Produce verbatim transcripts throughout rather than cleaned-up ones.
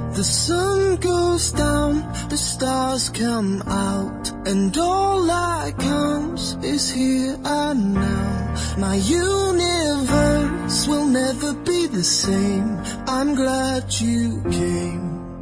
The sun goes down, the stars come out, and all that counts is here and now. My universe will never be the same. I'm glad you came.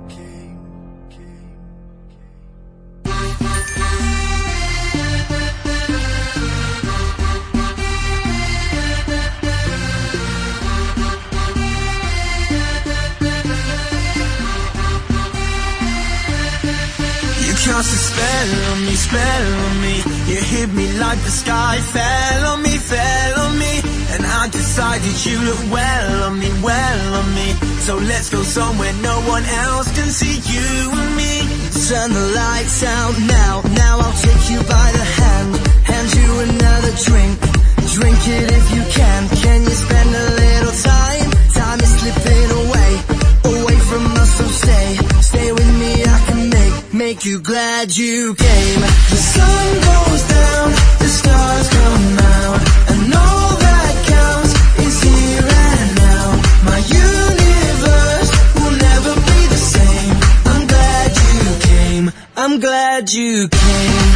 Cast a spell on me, spell on me. You hit me like the sky fell on me, fell on me. And I decided you look well on me, well on me. So let's go somewhere no one else can see you and me. Turn the lights out now, now I'll take you by the hand, hand you another drink. Drink it if you can. Can you spend a little time? Time is slipping away, away from us, so stay. Stay with me, I can make Make you glad you came. The sun goes down, the stars come out, and all that counts is here and now. My universe will never be the same. I'm glad you came. I'm glad you came.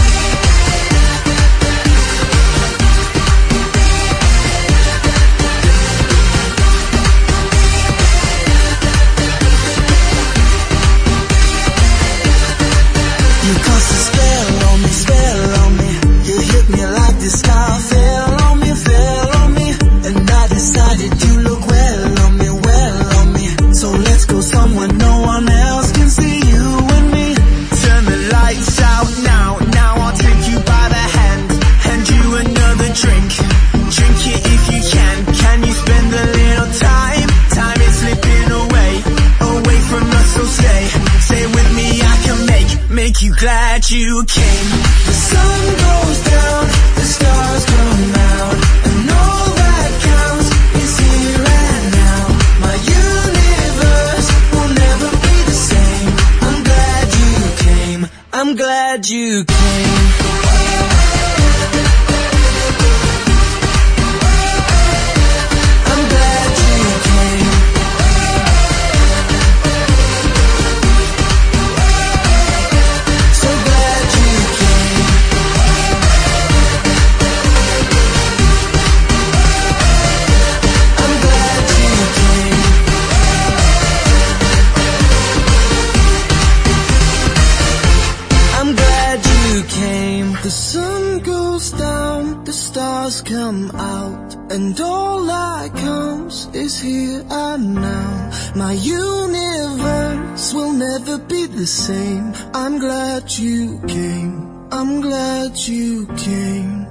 The sky fell on me, fell on me, and I decided you look well on me, well on me. So let's go somewhere no one else can see you and me. Turn the lights out now, now I'll take you by the hand, hand you another drink. Drink it if you can. Can you spend a little time? Time is slipping away, away from us, so stay. Stay with me, I can make, make you glad you came. The sun goes down, the stars come out, and all that counts is here and now. My universe will never be the same. I'm glad you came. I'm glad you came. The sun goes down, the stars come out, and all that counts is here and now. My universe will never be the same. I'm glad you came. I'm glad you came.